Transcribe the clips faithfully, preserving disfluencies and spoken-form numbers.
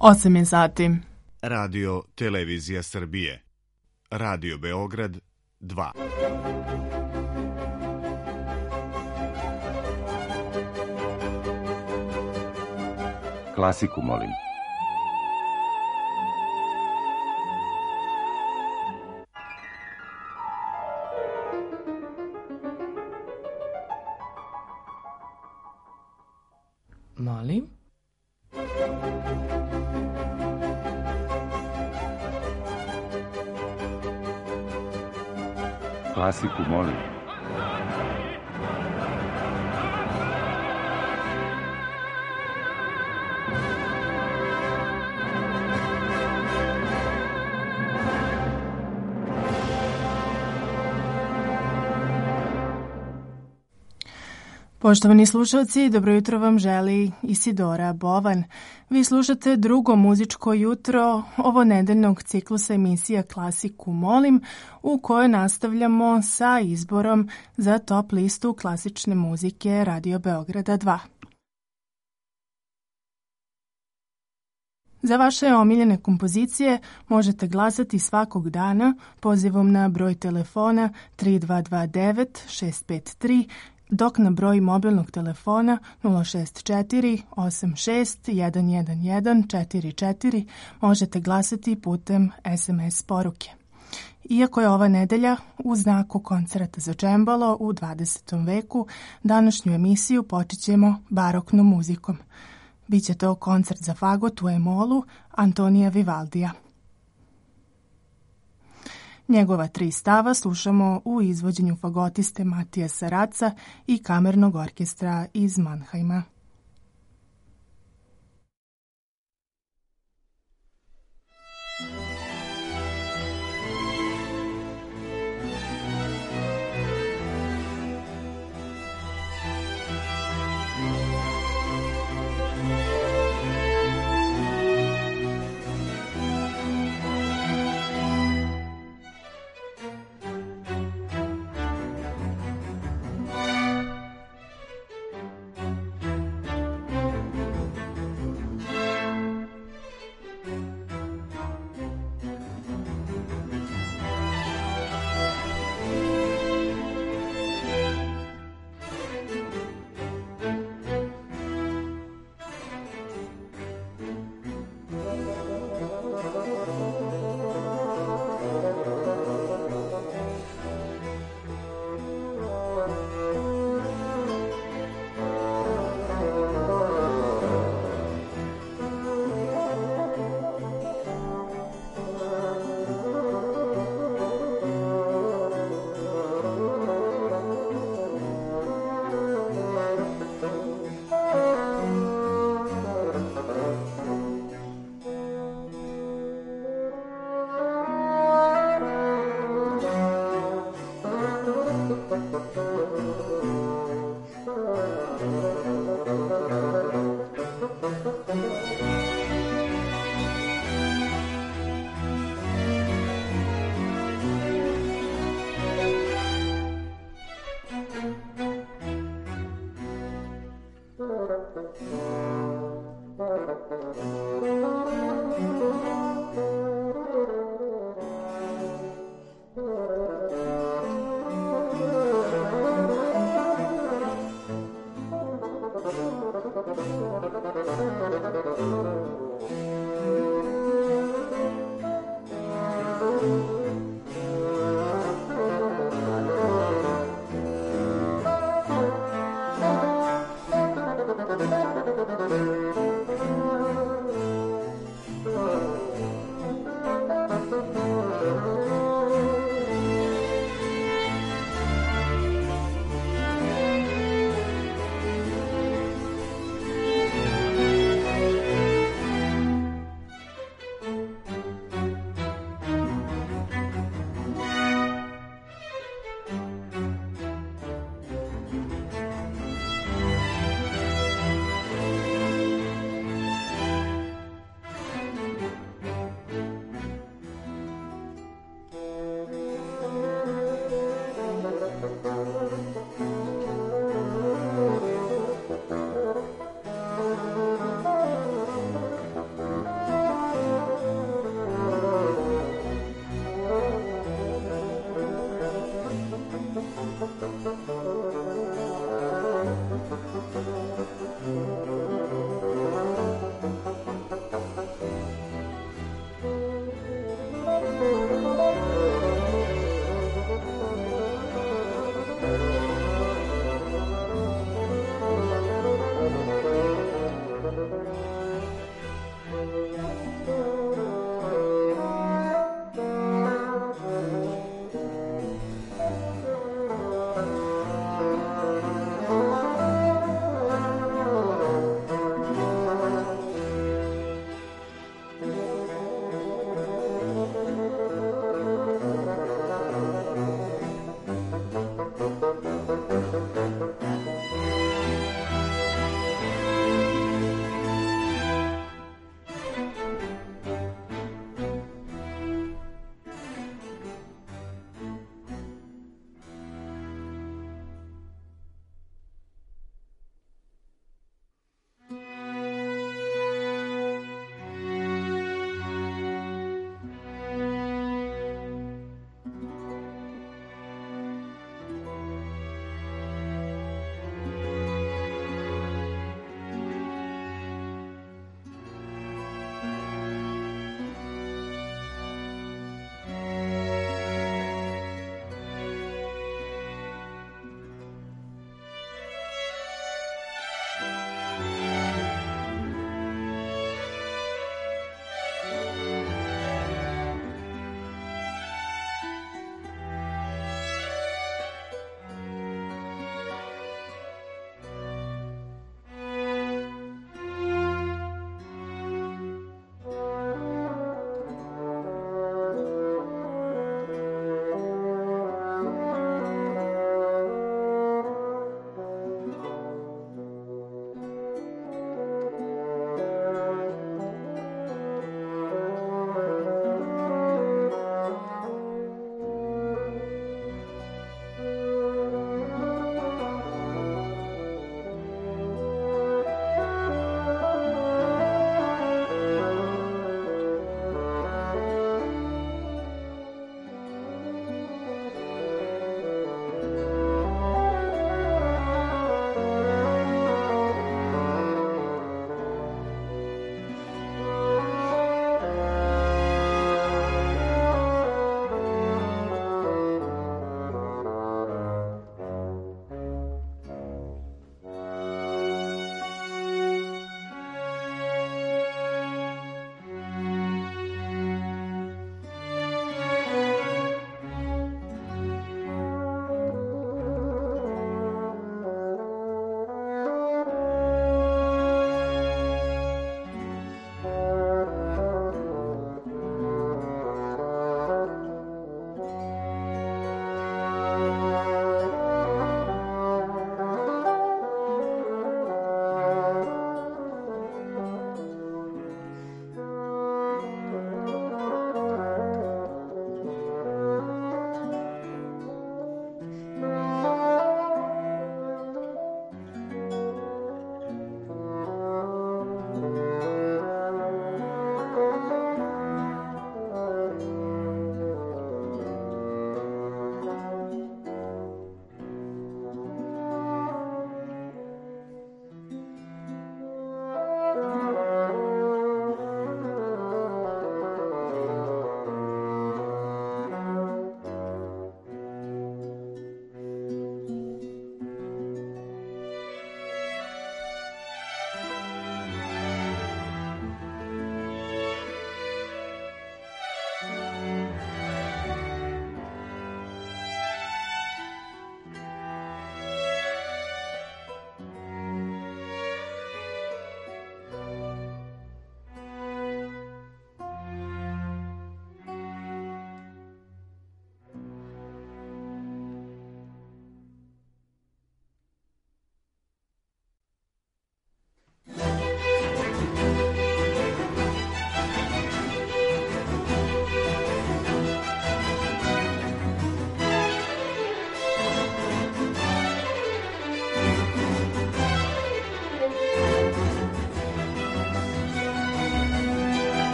osam je sati. Radio Televizija Srbije. Radio Beograd dva. Klasiku, molim. Molim? Klasiku, molim. Poštovani slušalci, dobro jutro vam želi Isidora Bovan. Vi slušate drugo muzičko jutro ovo nedeljnog ciklusa emisija Klasiku molim, u kojoj nastavljamo sa izborom za top listu klasične muzike Radio Beograda dva. Za vaše omiljene kompozicije možete glasati svakog dana pozivom na broj telefona tri dva dva devet šest pet tri, dok na broj mobilnog telefona nula šest četiri osam šest jedan jedan jedan četiri četiri možete glasati putem es em es poruke. Iako je ova nedelja u znaku koncerta za džembalo u dvadesetom veku, današnju emisiju počećemo baroknom muzikom. Biće to koncert za fagot u E-molu Antonija Vivaldija. Njegova tri stava slušamo u izvođenju fagotiste Matijasa Raca i kamernog orkestra iz Mannheima.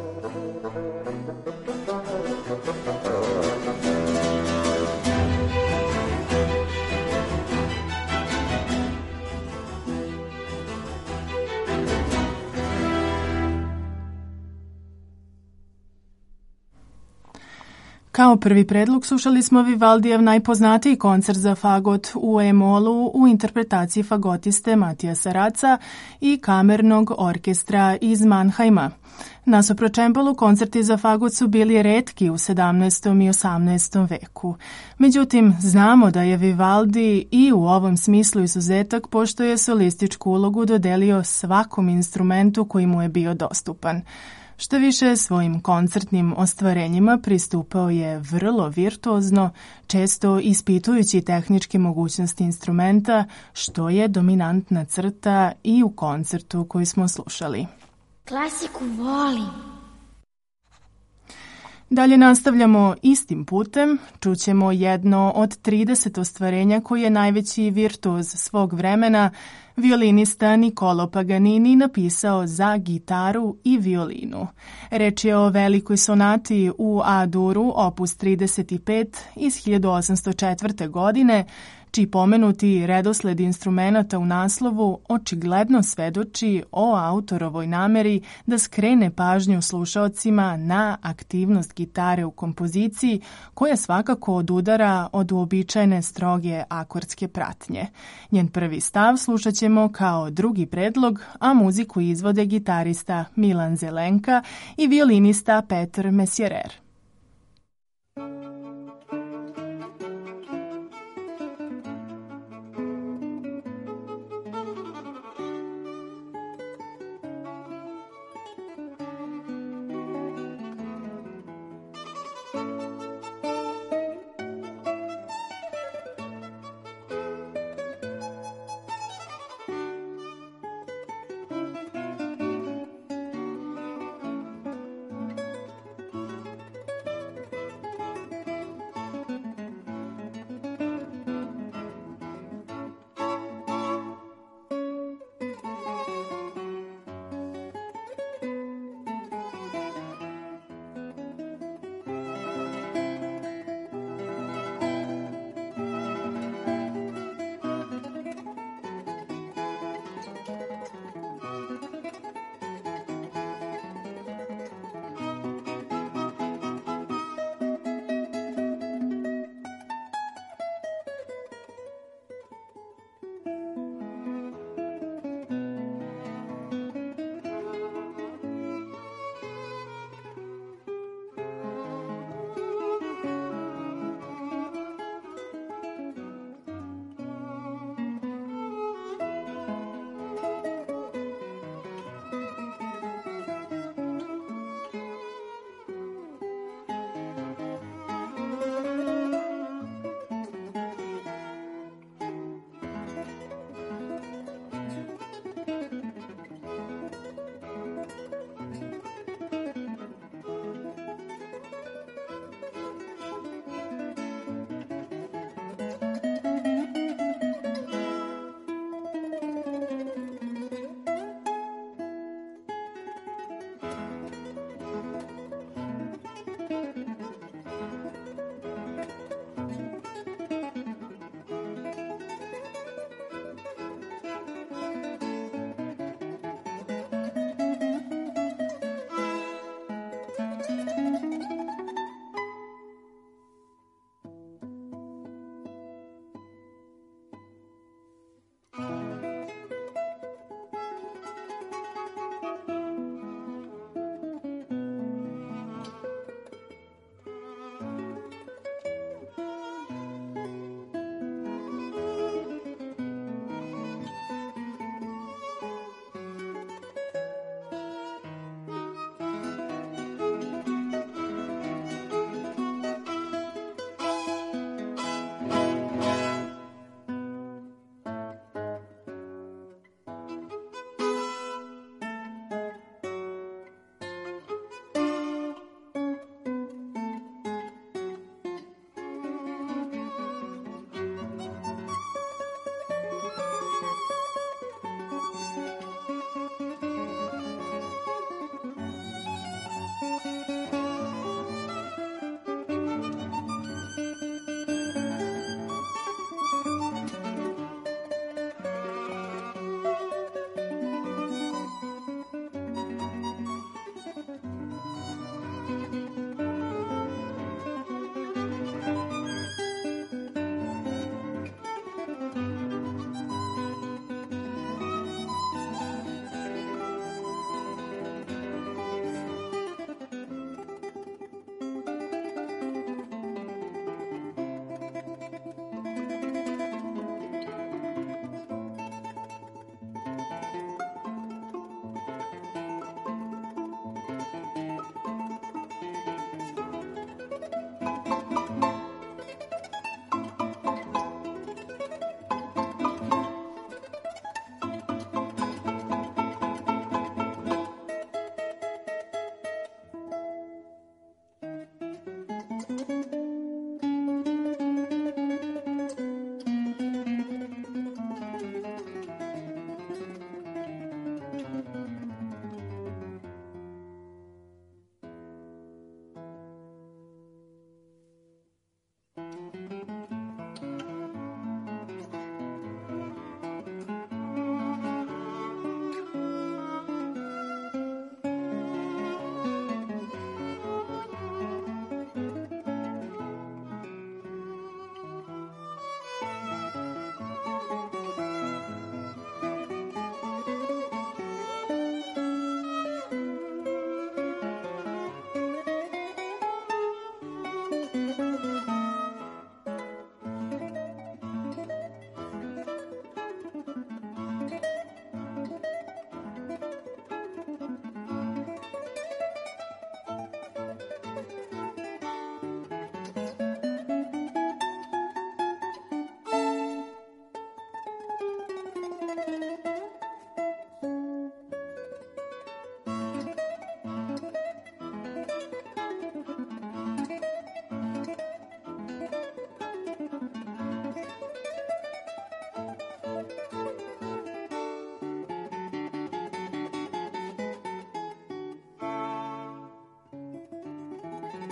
Kao prvi predlog slušali smo Vivaldijev najpoznatiji koncert za fagot u E-molu u interpretaciji fagotiste Matijasa Raca i kamernog orkestra iz Mannheima. Nasuprot čembalo, koncerti za fagot su bili retki u sedamnaestom i osamnaestom veku. Međutim, znamo da je Vivaldi i u ovom smislu izuzetak, pošto je solističku ulogu dodelio svakom instrumentu koji mu je bio dostupan. Što više, svojim koncertnim ostvarenjima pristupao je vrlo virtuozno, često ispitujući tehničke mogućnosti instrumenta, što je dominantna crta i u koncertu koji smo slušali. Klasiku volim. Dalje nastavljamo istim putem, čućemo jedno od trideset ostvarenja koji je najveći virtuoz svog vremena, violinista Niccolo Paganini, napisao za gitaru i violinu. Reč je o velikoj sonati u A-duru, opus trideset pet iz hiljadu osamsto četvrte. godine, čiji pomenuti redosled instrumenata u naslovu očigledno svedoči o autorovoj nameri da skrene pažnju slušaocima na aktivnost gitare u kompoziciji, koja svakako odudara od uobičajene stroge akordske pratnje. Njen prvi stav slušat ćemo kao drugi predlog, a muziku izvode gitarista Milan Zelenka i violinista Petar Messirer.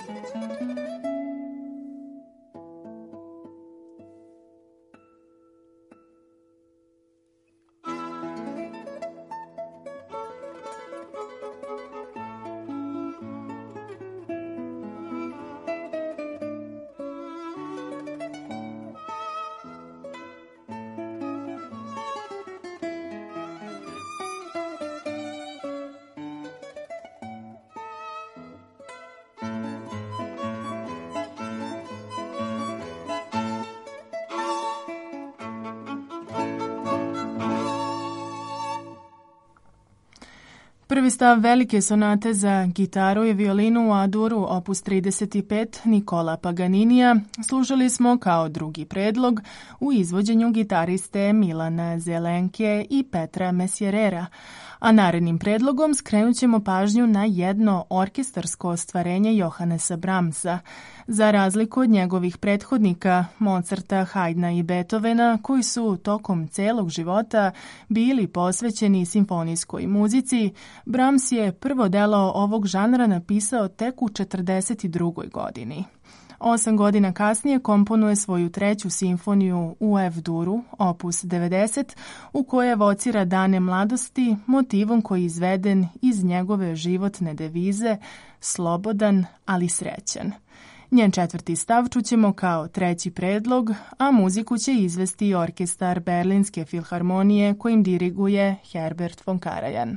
Prvi stav velike sonate za gitaru i violinu u A-duru opus trideset pet Nikola Paganinija slušali smo kao drugi predlog u izvođenju gitariste Milana Zelenke i Petra Mesjerera, a narednim predlogom skrenut ćemo pažnju na jedno orkestarsko ostvarenje Johannesa Brahmsa, za razliku od njegovih prethodnika Mozarta, Haydna i Beethovena, koji su tokom celog života bili posvećeni simfonijskoj muzici. Brahms je prvo delo ovog žanra napisao tek u četrdeset drugoj godini. Osam godina kasnije komponuje svoju treću simfoniju u F-duru, opus devedeset, u kojoj evocira dane mladosti motivom koji je izveden iz njegove životne devize slobodan, ali srećan. Njen četvrti stav čućemo kao treći predlog, a muziku će izvesti orkestar Berlinske filharmonije kojim diriguje Herbert von Karajan.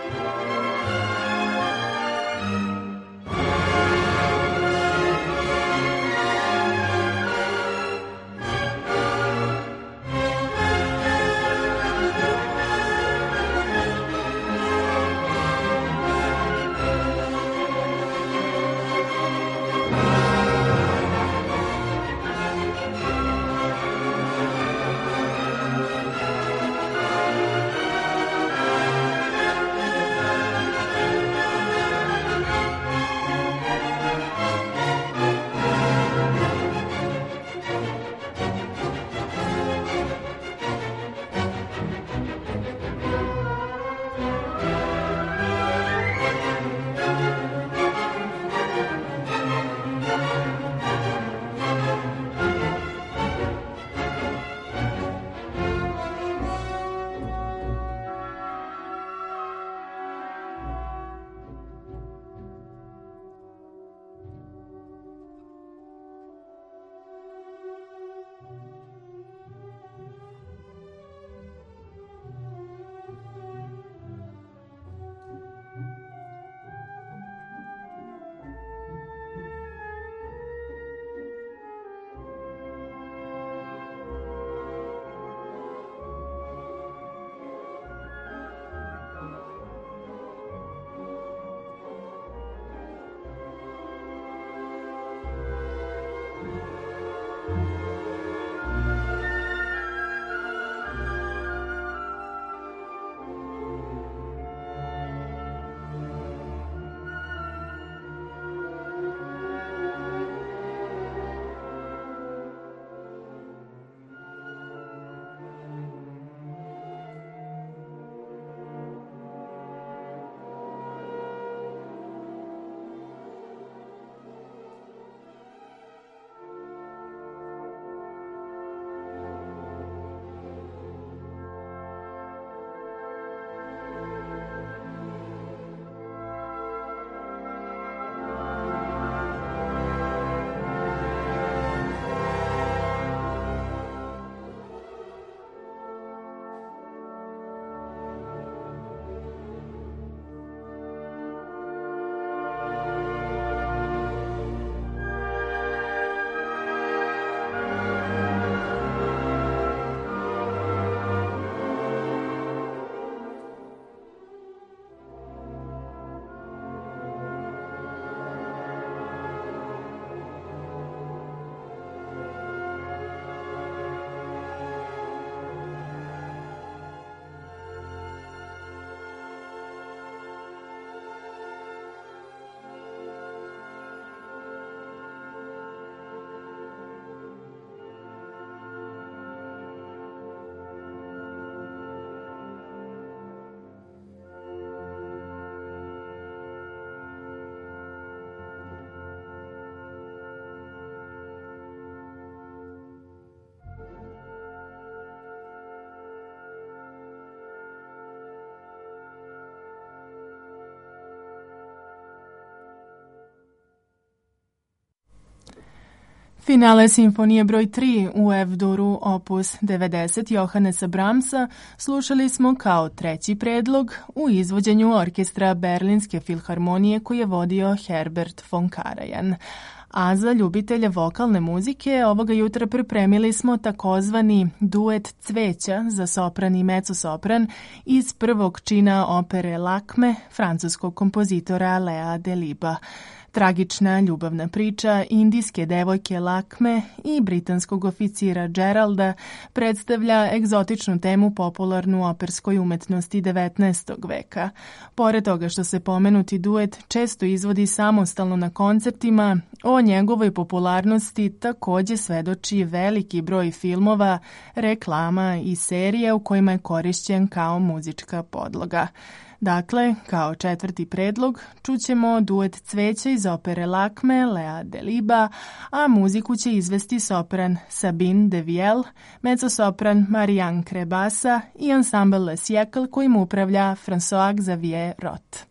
Finale simfonije broj tri u F-duru opus devedeset Johannesa Brahmsa slušali smo kao treći predlog u izvođenju orkestra Berlinske filharmonije koji je vodio Herbert von Karajan. A za ljubitelje vokalne muzike ovoga jutra pripremili smo takozvani duet cveća za sopran i mezzo-sopran iz prvog čina opere Lakme francuskog kompozitora Lea Deliba. Tragična ljubavna priča indijske devojke Lakme i britanskog oficira Geralda predstavlja egzotičnu temu popularnu u operskoj umetnosti devetnaestog veka. Pored toga što se pomenuti duet često izvodi samostalno na koncertima, o njegovoj popularnosti takođe svedoči veliki broj filmova, reklama i serija u kojima je korišćen kao muzička podloga. Dakle, kao četvrti predlog, čućemo duet cveća iz opere Lakme Lea Deliba, a muziku će izvesti sopran Sabine Devielle, mezzosopran Marianne Crebassa i ansambl Le Siècle kojim upravlja François Xavier Roth.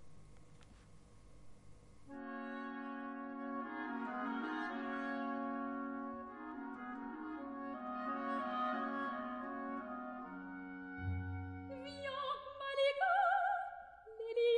Viens,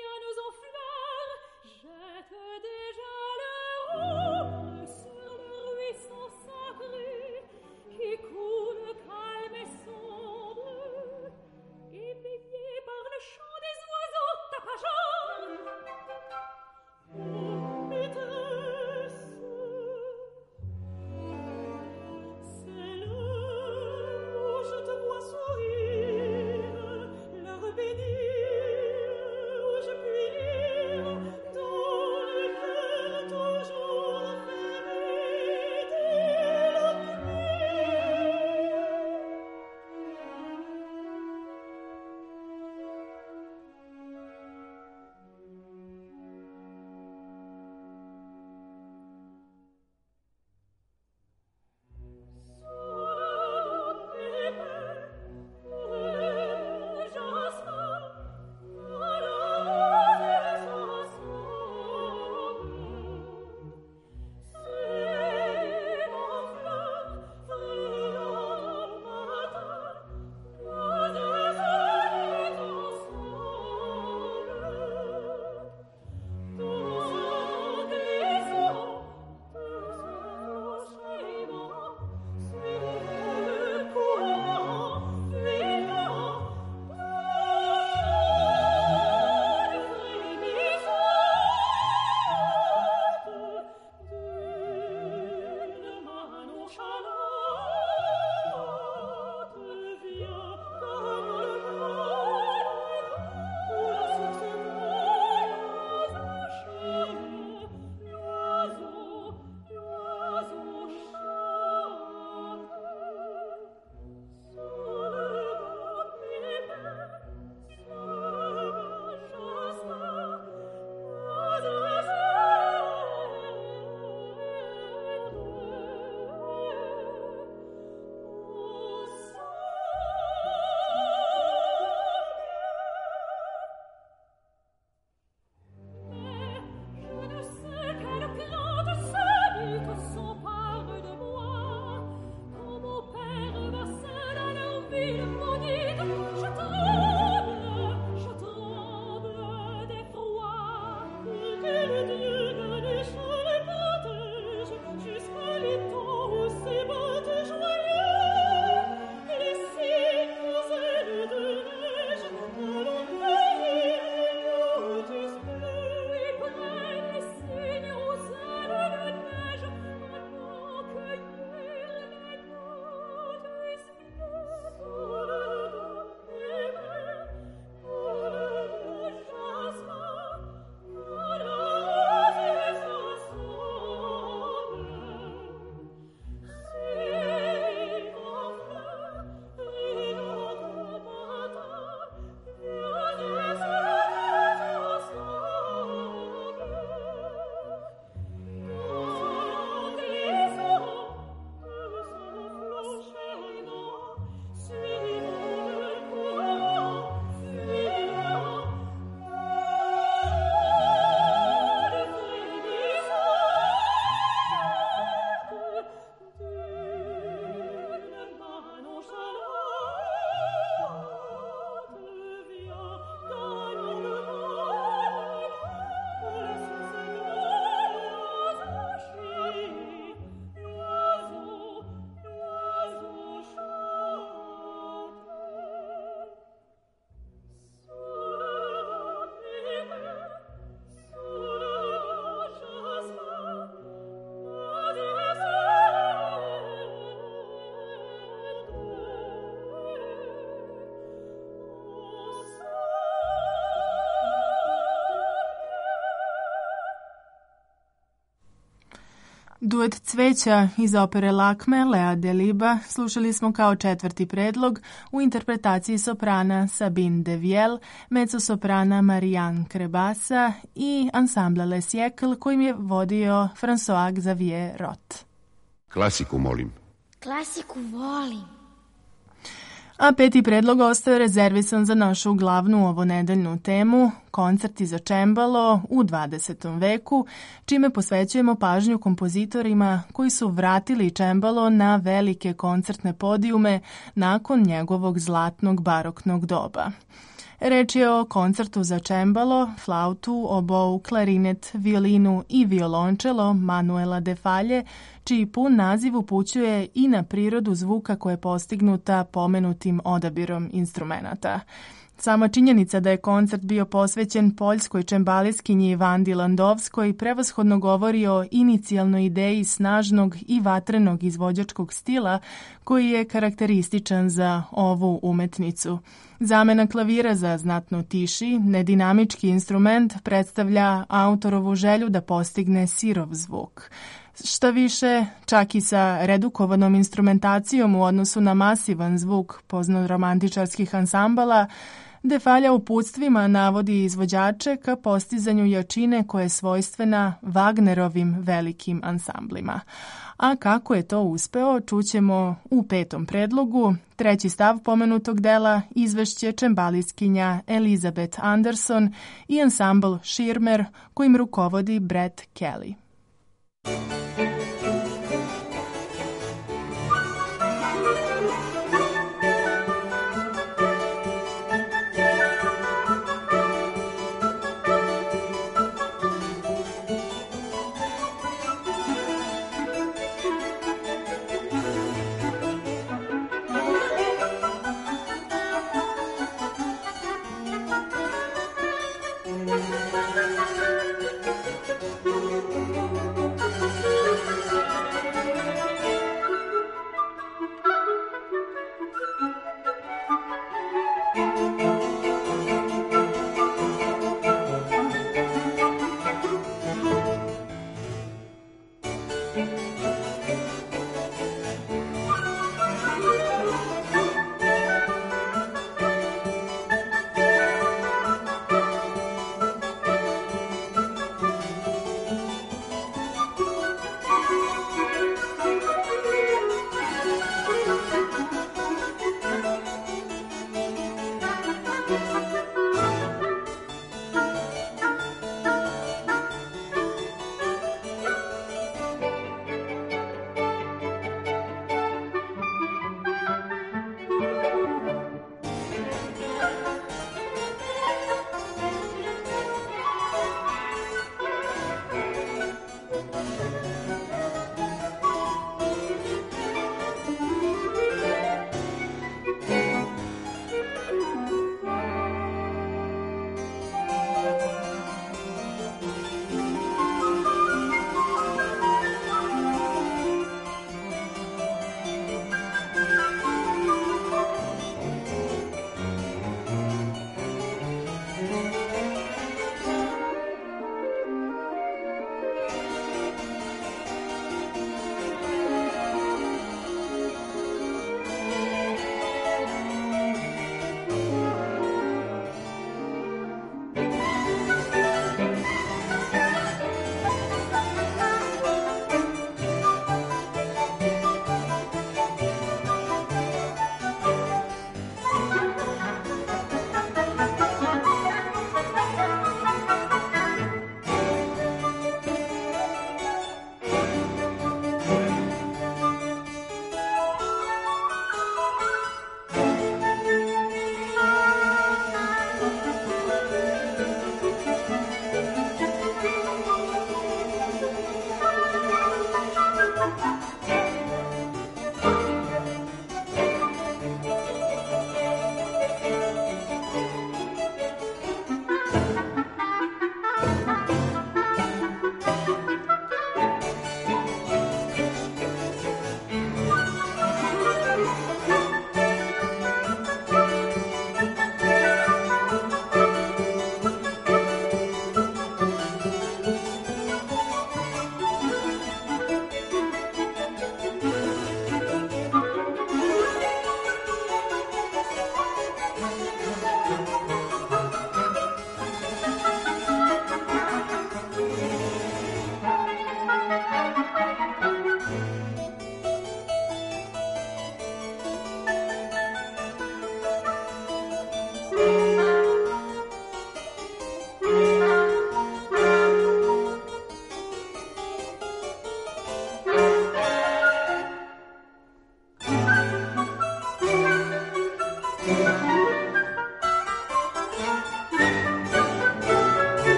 Duet Cveća iz opere Lakme, Lea Deliba, slušali smo kao četvrti predlog u interpretaciji soprana Sabine Deviel, mezzosoprana Marianne Krebasa i ansambla Le Siècle kojim je vodio François Xavier Roth. Klasiku molim. Klasiku volim. A peti predlog ostao je rezervisan za našu glavnu ovonedeljnu temu, koncerti za čembalo u dvadesetom veku, čime posvećujemo pažnju kompozitorima koji su vratili čembalo na velike koncertne podijume nakon njegovog zlatnog baroknog doba. Reč je o koncertu za čembalo, flautu, obou, klarinet, violinu i violončelo Manuela de Falje, čiji pun naziv upućuje i na prirodu zvuka koja je postignuta pomenutim odabirom instrumenata. Sama činjenica da je koncert bio posvećen poljskoj čembaliskinji Vandi Landovskoj prevashodno govori o inicijalnoj ideji snažnog i vatrenog izvođačkog stila koji je karakterističan za ovu umetnicu. Zamena klavira za znatno tiši, nedinamički instrument predstavlja autorovu želju da postigne sirov zvuk. Šta više, čak i sa redukovanom instrumentacijom u odnosu na masivan zvuk poznoromantičarskih ansambala, De Falja u uputstvima navodi izvođače ka postizanju jačine koja je svojstvena Wagnerovim velikim ansamblima. A kako je to uspeo, čućemo u petom predlogu. Treći stav pomenutog dela izvešće čembaliskinja Elizabeth Anderson i ansambl Schirmer kojim rukovodi Brett Kelly.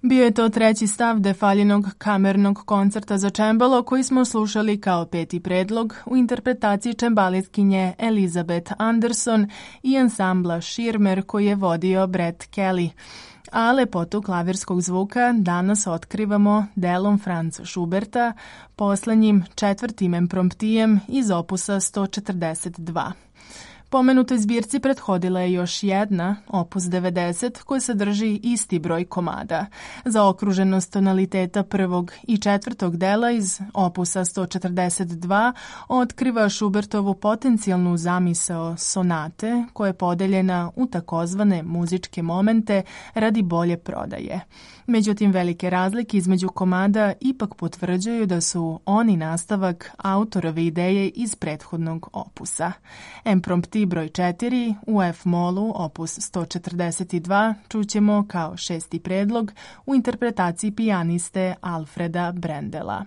Bio je to treći stav Defaljinog kamernog koncerta za čembalo koji smo slušali kao peti predlog u interpretaciji čembalitkinje Elizabeth Anderson i ansambla Schirmer koji je vodio Brett Kelly. A lepotu klavirskog zvuka danas otkrivamo delom Franza Schuberta, poslednjim četvrtim impromptijem iz opusa sto četrdeset dva. Pomenutoj zbirci prethodila je još jedna, opus devedeset, koja sadrži isti broj komada. Zaokruženost tonaliteta prvog i četvrtog dela iz opusa sto četrdeset dva otkriva Schubertovu potencijalnu zamisao sonate, koja je podeljena u takozvane muzičke momente radi bolje prodaje. Međutim, velike razlike između komada ipak potvrđuju da su oni nastavak autorove ideje iz prethodnog opusa. Imprompti broj četiri u F-molu, opus sto četrdeset dva, čućemo kao šesti predlog u interpretaciji pijaniste Alfreda Brendela.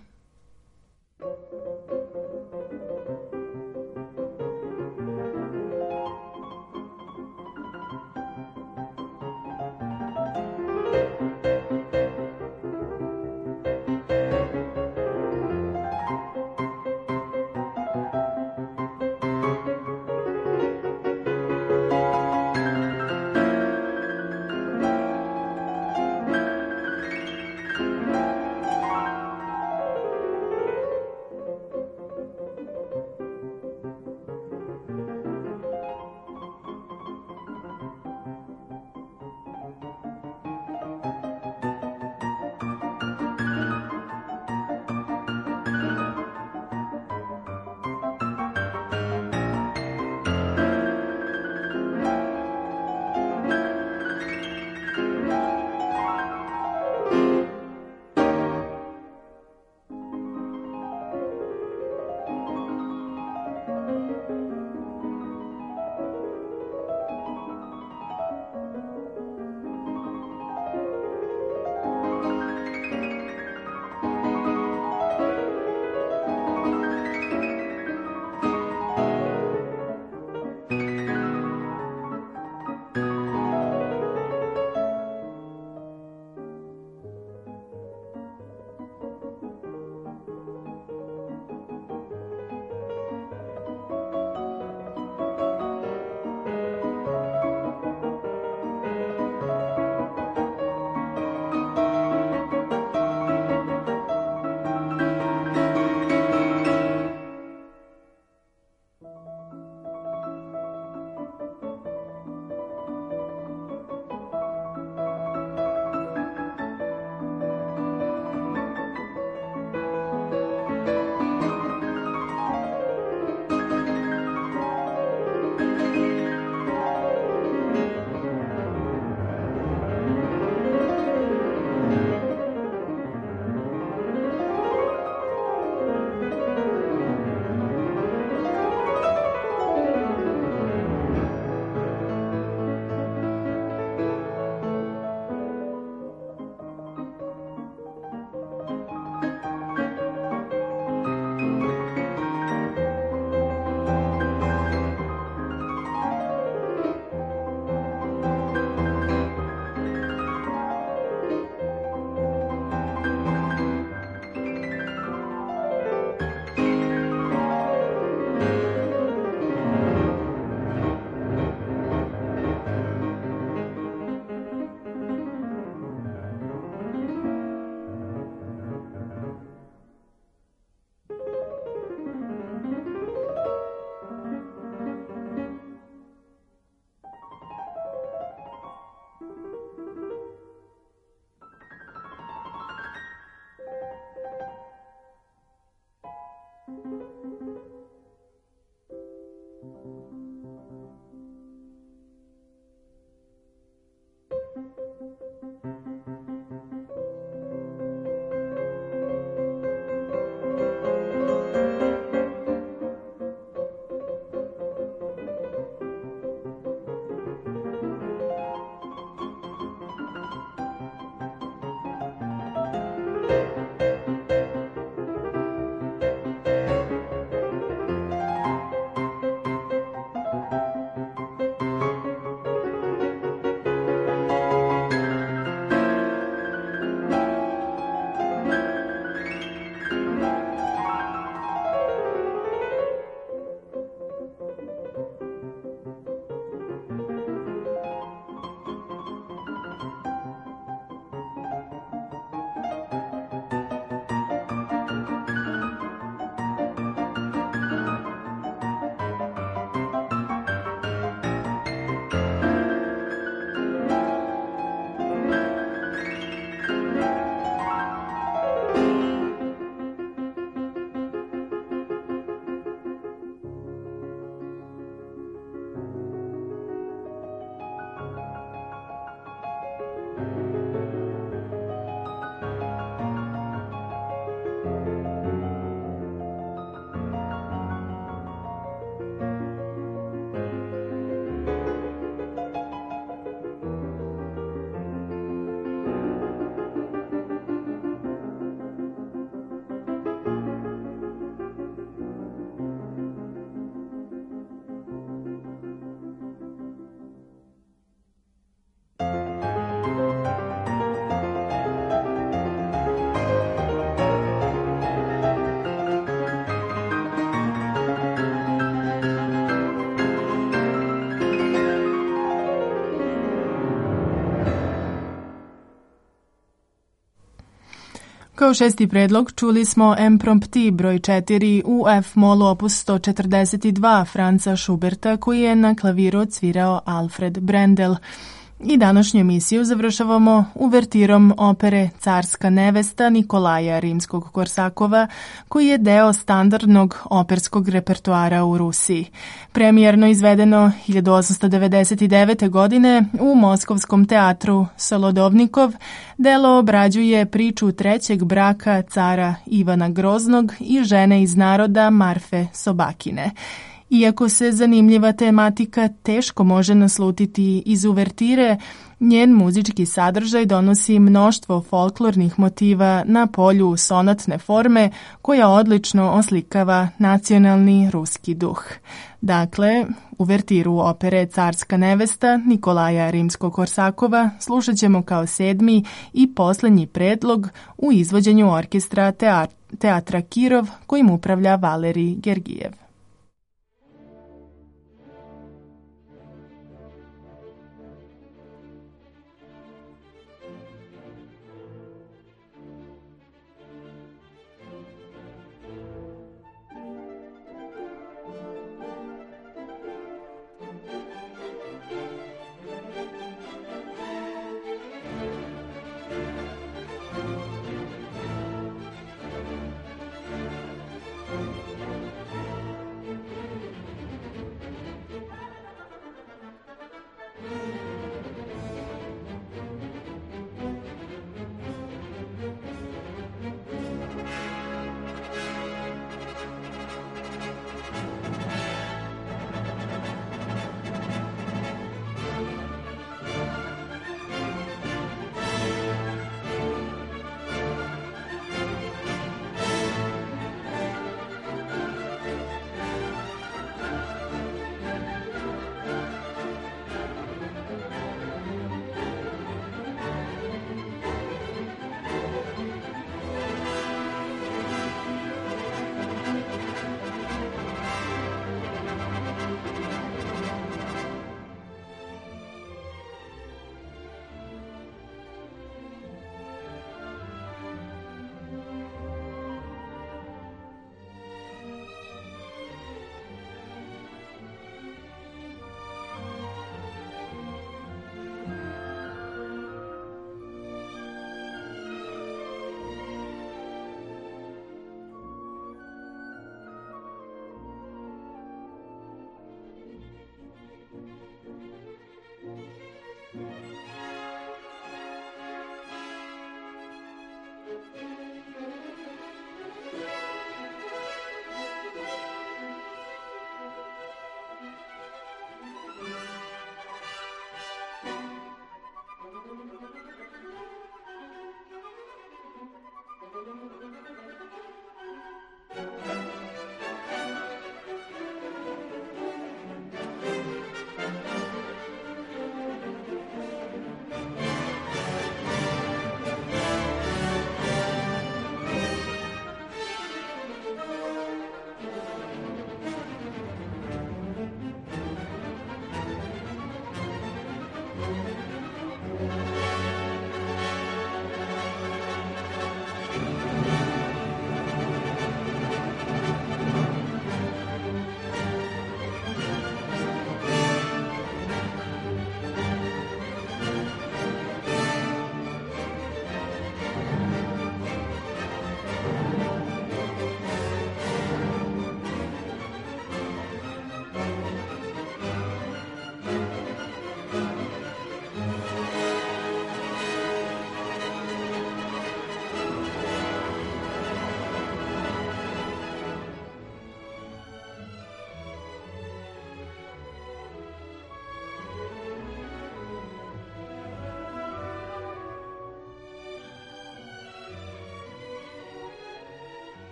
Kao šesti predlog čuli smo Impromptu broj četiri u F-molu opus sto četrdeset dva Franza Schuberta, koji je na klaviru odsvirao Alfred Brendel. I današnju emisiju završavamo uvertirom opere Carska nevesta Nikolaja Rimskog-Korsakova, koji je deo standardnog operskog repertoara u Rusiji. Premijerno izvedeno hiljadu osamsto devedeset devete. godine u Moskovskom teatru Solodovnikov, delo obrađuje priču trećeg braka cara Ivana Groznog i žene iz naroda Marfe Sobakine. Iako se zanimljiva tematika teško može naslutiti iz uvertire, njen muzički sadržaj donosi mnoštvo folklornih motiva na polju sonatne forme koja odlično oslikava nacionalni ruski duh. Dakle, uvertiru opere Carska nevesta Nikolaja Rimskog-Korsakova slušat ćemo kao sedmi i posljednji predlog u izvođenju orkestra Teatra Kirov kojim upravlja Valerij Gergijev.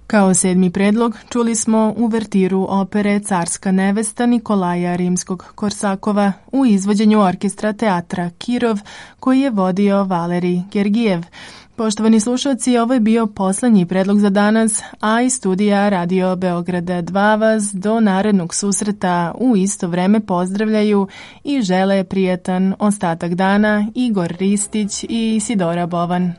Kao sedmi predlog čuli smo uvertiru opere Carska nevesta Nikolaja Rimskog-Korsakova u izvođenju orkestra teatra Kirov koji je vodio Valerij Gergijev. Poštovani slušalci, ovo je bio poslednji predlog za danas, a iz studija Radio Beograda dva vas do narednog susreta u isto vreme pozdravljaju i žele prijatan ostatak dana Igor Ristić i Isidora Bovan.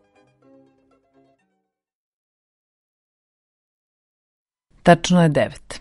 Tačno je devet.